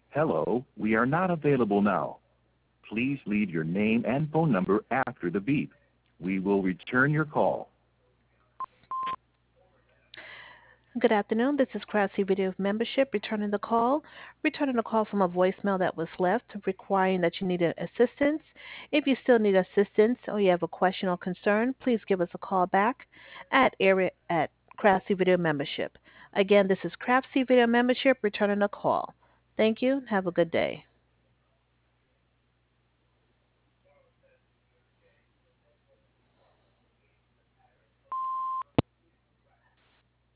Hello, we are not available now. Please leave your name and phone number after the beep. We will return your call. Good afternoon. This is Craftsy Video Membership returning the call. Returning a call from a voicemail that was left requiring that you needed assistance. If you still need assistance or you have a question or concern, please give us a call back at Craftsy Video Membership. Again, this is Craftsy Video Membership returning a call. Thank you. Have a good day.